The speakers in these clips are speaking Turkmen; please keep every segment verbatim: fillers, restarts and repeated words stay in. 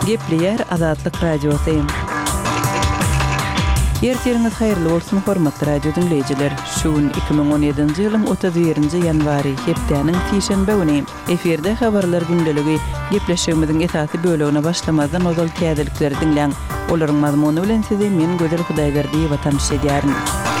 Gepleyer Azatlyk Radiosu. Erteriniz hayırlı olsun hormatly radio dinleyijiler. Şuun iki bin on ýedinji ýylyň otuz birinji ýanwary hepdeniň Tişenbe güni eferde habarlar gündeligi gepleşigimiziň esasy bölegine başlamazdan ozal täzelikleri dinleň. Olaryň mazmuny bilen size men Gözel Hudaýberdi watanşy edýärin.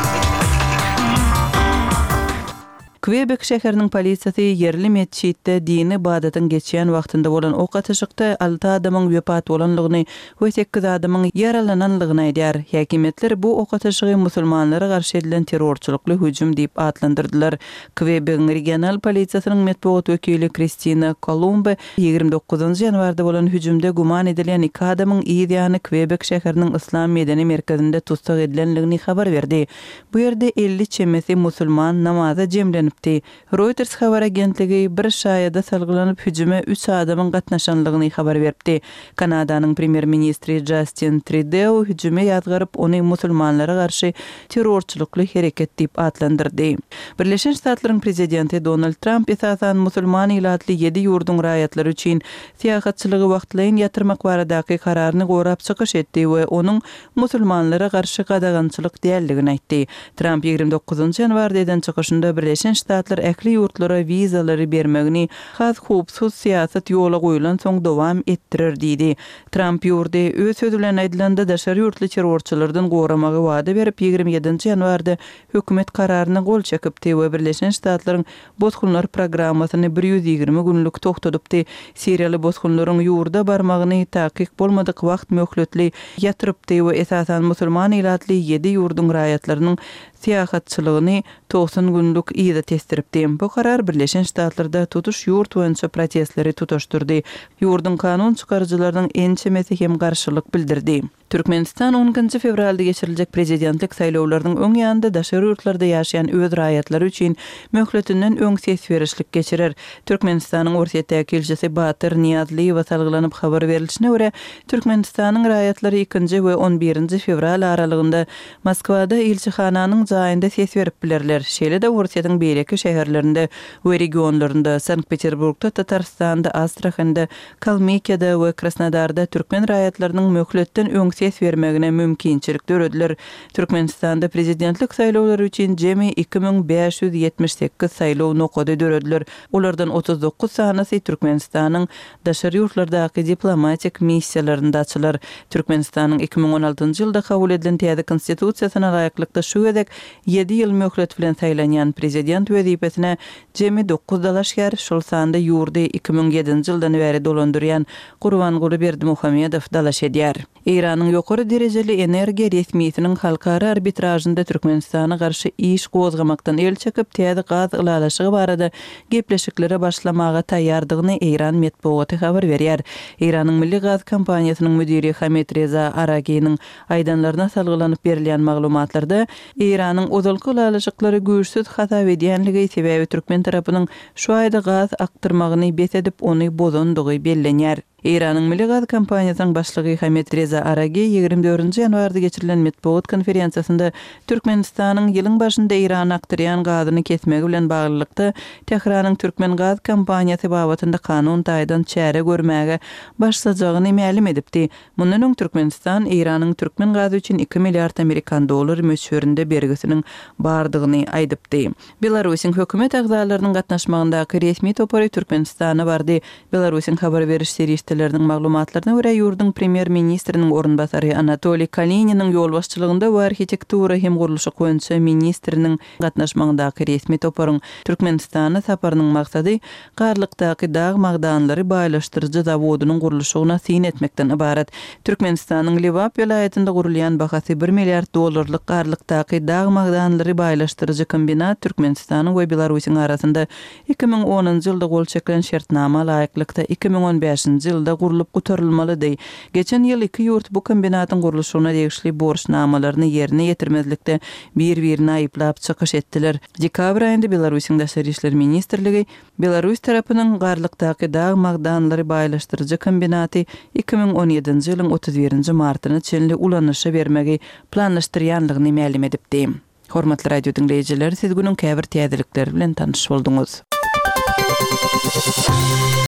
Quebec şäheriniň polisiýasy yerli mesçitde dini ibadatyň geçýän wagtynda bolan ok atışykda alty adamyň wepat bolanlygyny we sekiz adamyň yaralananlygyny aýdýar. Häkimetler bu ok atışygy musulmanlara garşy edilen terrorçulukly hüjüm diýip adlandyrdylar. Quebec regional polisiýasynyň medeniýet wekili Christina Colombe ýygrimi dokuzynjy ýanwarda bolan hüjümde guman edilen iki adamyň ýa-ni Quebec şäheriniň Islam medeni merkezinde tutsak edilenligini habar berdi. Bu ýerde elli çemesi musulman namaza jemlenip Reuters habar agentligi bir şaýada salgylanyp hüjüme üç adamyň gatnaşanlygyny habar berdi. Kanadanyň premier ministri Justin Trudeau hüjüme ýazgaryp ony musulmanlara garşy terrorçulukly hereket diýip adlandyrdy. Birleşen Ştatlaryň prezidenti Donald Trump esasan musulman ilatly ýedi ýurdun raýatlary üçin syýahatçylygy wagtlaýyn ýatyrmak baradaky kararyny gorap çykyş etdi we onuň musulmanlara garşy gadagançylyk däldigini aýtdy. Trump ýygrimi dokuzynjy ýanwarda eden çykyşynda Birleşen Ştatlar ähli ýurtlara wizalary bermegini has hupsuz siýasat ýola goýulan soň dowam ettirir diýdi. Trump ýurdy öz sözü bilen aýdylanda daşary ýurtly terrorçylardan goramagy wada berip ýygrimi ýedinji ýanwarda hökümet kararyny gol çekipdi we Birleşen Ştatlaryň bozgunlar programmasyny bir ýüz ýygrimi günlük togtadypdy. Siriýaly bozgunlaryň ýurda barmagyny takyk bolmadyk wagt möhletli ýatyrypdy we esasan musulman ilatly ýedi ýurdun raýatlarynyň siýahatçylygyny doksan günlük ýyda testiripdi. Bu karar Birleşen Ştatlarda tutuş ýurt boýunça protestleri tutuşturdy. Ýurdun kanun çykarjylarynyň en çemesi hem garşylyk bildirdi. Türkmenistan onuncu fevralda geçiriljek prezidentlik saýlawlarynyň öň ýanynda daşary ýurtlarda ýaşaýan öz raýatlary üçin möhletinden öň ses berişlik geçirir. Türkmenistanyň ortaýa elçisi Batyr Niýazlyýew salgylanyp habar berilişine görä, Türkmenistanyň raýatlary ikinji we on birinji fevral aralygynda Moskwada elçihananyň jaýynda ses berip bilerler. Şeýle de Russiýanyň beýleki şäherlerinde we regionlarynda, Sankt-Peterburgda, Tatarstanda, Astrakhanda, Kalmykyada we Krasnodarda türkmen raýatlarynyň möhletden öň ses bermegine mümkinçilik görediler. Türkmenistanda prezidentlik saýlawlary üçin jemi iki bin beş ýüz ýetmiş sekiz saýlaw nokady dörediler. Olardan otuz dokuz sanasy Türkmenistanyň daşary ýurtlardaky diplomatik missiýalarynda açylar. Türkmenistanyň iki bin on altynjy ýylda kabul edilen täze konstitusiýasyna laýyklykda şu gedek ýedi ýyl möhlet bilen saýlanýan prezident wezipesine jemi dokuz dalaşgar şol sanda ýurdy iki bin ýedinji ýyldan beri dolandyrýan Gurbanguly Berdimuhammedow dalaş edýär. İran'ın ýokary derejeli energiýa resmiýetiniň halkara arbitrajynda Türkmenistana garşy iş gozgamakdan el çekip täze gaz ulalaşygy barada gepleşiklere başlamaga taýýardygyny İran medeniýeti habar berýär. İranyň milli gaz kompaniýasynyň müdiri Hamet Reza Aragiýanyň aýdanlaryna salgylanyp berilýän maglumatlarda İranyň ozalky ulalaşyklary güýçsiz hata edýänligi sebäbi Türkmen tarapynyň şu aýda gaz aktyrmagyny bet edip ony bozandygy bellenýär. İran'ın milli gaz kompaniýasynyň başlygy Hamet Reza Aragiy ýygrimi dördünji ýanwarda geçirilen medeniýet konferensiýasynda Türkmenistanyň ýylyň başynda İran aktyrýan gazyny kesmegi bilen baglykda Tehranyň türkmen gaz kompaniýasy babatynda kanun taýdan çäre görmäge başlajagyny ma'lum edipdi. Mundan öň Türkmenistan İranyň türkmen gazy üçin iki milliard amerikan dolary möçberinde bergisiniň bardygyny aýdypdy. Belarusyň hökümet agzalarynyň gatnaşmagyndaky resmi topary Türkmenistana bardy. Belarusyň habar beriş serýetleriniň maglumatlaryna görä ýurdun premier ministriniň orunbasary Anatoliy Kalininiň ýol başçylygynda we arhitektura hem guruluşy goýunça ministriniň gatnaşmagyndaky resmi toparyň Türkmenistana saparynyň maksady garlykdaky dag magdanlary baýlaşdyrjy zawodunyň guruluşyna syn etmekden ibaret. Türkmenistanyň Lewap welaýatynda gurulýan bahasy bir milliard dollarlyk garlykdaky dag magdanlary baýlaşdyrjy kombinat Türkmenistanyň we Belarusyň arasynda iki bin onunjy ýylda gol çekilen şertnama laýyklykda iki bin on beşinji ýylda gurulyp gutarylmalydy. Geçen ýyl iki ýurt bu kombinatyň guruluşyna degişli borçnamalaryny ýerine ýetirmezlikde bir-birini aýyplap çykyş etdiler. Dekabr aýynda Belarusyň Daşary işler ministrligi Belarus tarapynyň garlykdaky dag magdanlary baýlaşdyrjy kombinaty iki bin on ýedinji ýylyň otuz birinji martyny çenli ulanışa bermegi planlaşdyrýanlygyny ma'lum edipdi. Hormatly radio dinleyijiler, siz günüň käbir täzelikleri bilen tanyş bolduňuz.